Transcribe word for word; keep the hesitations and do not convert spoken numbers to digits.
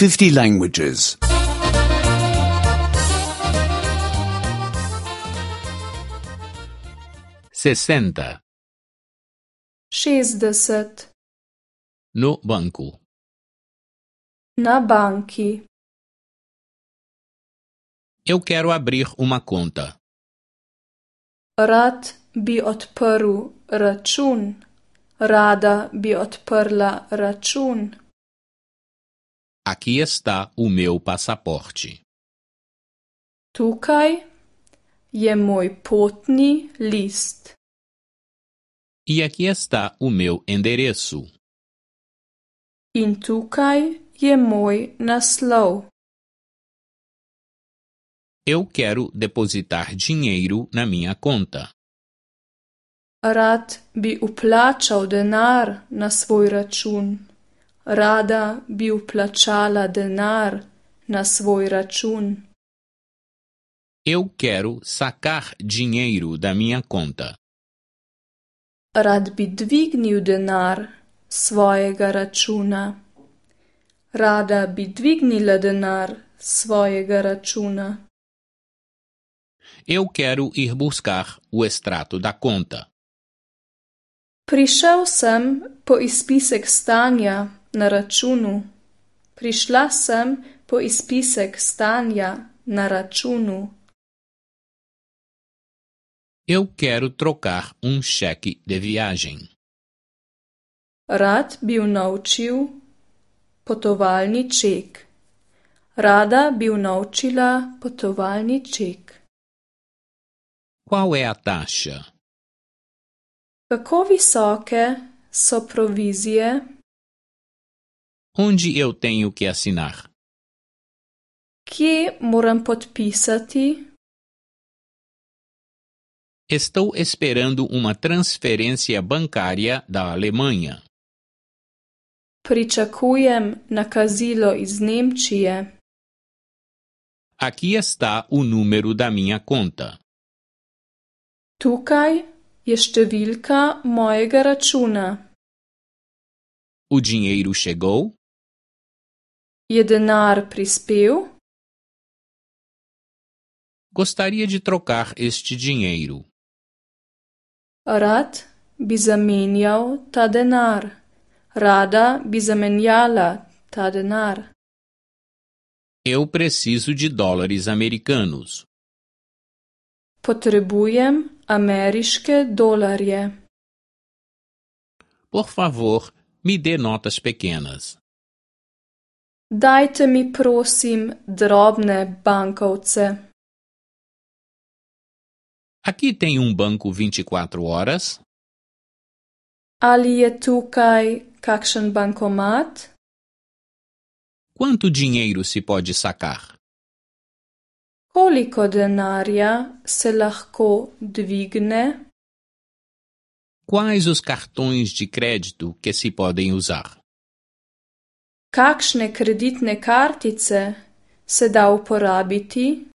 fifty languages. sessenta. šestdeset. No banco. Na banki. Eu quero abrir uma conta. Rad bi odprl račun. Rada bi odprla račun. Aqui está o meu passaporte. Tukaj je moj potni list. E aqui está o meu endereço. In tukaj je moj naslov. Eu quero depositar dinheiro na minha conta. Rad bi vplačal denar na svoj račun. Rada bi vplačala denar na svoj račun. Eu quero sacar dinheiro da minha conta. Rad bi dvignil denar s svojega računa. Rada bi dvignila denar s svojega računa. Eu quero ir buscar o extrato da conta. Prišel sem po izpisek stanja na računu. Prišla sem po izpisek stanja na računu. Eu quero trocar um cheque de viagem. Rad bi unovčil potovalni ček. Rada bi unovčila potovalni ček. Qual é a taxa? Kako visoke so provizije? Onde eu tenho que assinar? Kje moram podpisati? Estou esperando uma transferência bancária da Alemanha. Pričakujem nakazilo iz Nemčije. Aqui está o número da minha conta. Tukaj je številka mojega računa. O dinheiro chegou? Je denar prispel? Gostaria de trocar este dinheiro. Rad bi zamenjal ta denar. Rada bi zamenjala ta denar. Eu preciso de dólares americanos. Potrebujem ameriške dolarje. Por favor, me dê notas pequenas. Dajte mi prosim drobne bankovce. Aqui tem um banco vinte e quatro horas? Ali je tukaj kakšen bankomat? Quanto dinheiro se pode sacar? Koliko denarja se lahko dvigne? Quais os cartões de crédito que se podem usar? Kakšne kreditne kartice se da uporabiti?